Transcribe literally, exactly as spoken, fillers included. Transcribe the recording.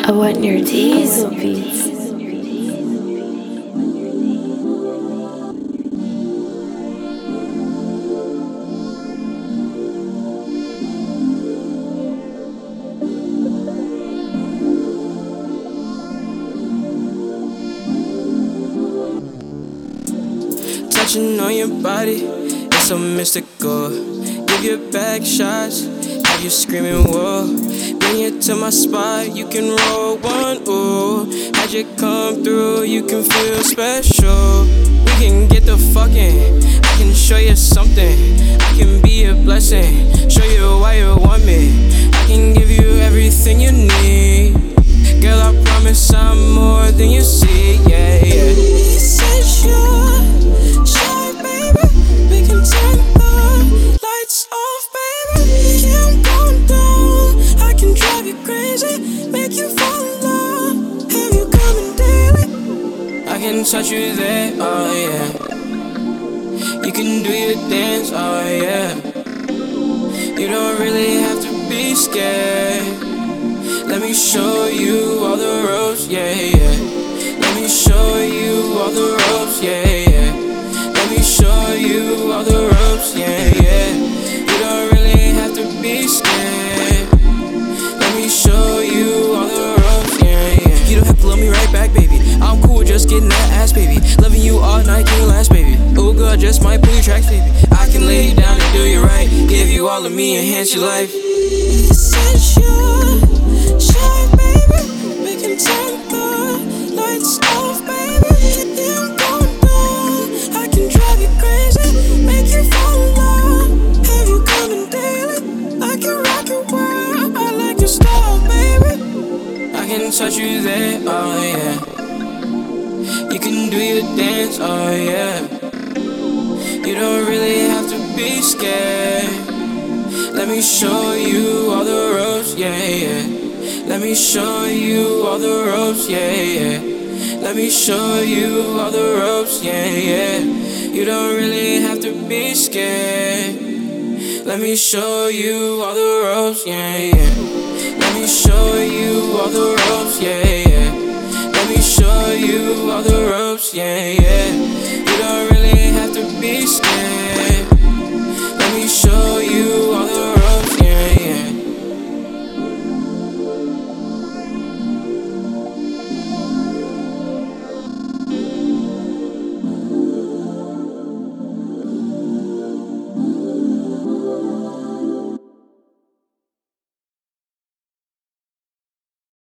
I want your diesel beats. Touching on your body, it's so mystical. Give you back shots, have you screaming whoa. Bring it to my spot, you can roll one, ooh. Had you come through, you can feel special. We can get the fucking, I can show you something. I can be a blessing, show you why you want me. I can give you everything you need. Girl, I promise I'm more than you see, yeah, yeah. You said sure, sure, baby. We can turn the lights off, baby. Yeah, I'm going down. I can drive you crazy, make you fall in love. Have you coming daily? I can touch you there, oh yeah. You can do your dance, oh yeah. You don't really have to be scared. Let me show you all the ropes, yeah, yeah. Let me show you all the ropes, yeah, yeah. Let me show you all the ropes, yeah, yeah. You don't really have to be scared. Let me show you all the ropes, yeah, yeah. You don't have to love me right back, baby. I'm cool with just getting that ass, baby. Loving you all night, can you last, baby? Oh, girl, I just might pull your tracks, baby. I can lay you down and do you right. Give you all of me, enhance your life. You said sure. Sure, baby, we can turn the lights off, baby. Yeah, I'm going down. I can drive you crazy, make you fall in love. Have you coming daily? I can rock your world. I like your style, baby. I can touch you there, oh yeah. You can do your dance, oh yeah. You don't really have to be scared. Let me show you all the ropes, yeah, yeah. Let me show you all the ropes, yeah, yeah. Let me show you all the ropes, yeah, yeah. You don't really have to be scared. Let me show you all the ropes, yeah, yeah. Let me show you all the ropes, yeah, yeah. Let me show you all the ropes, yeah, yeah. You don't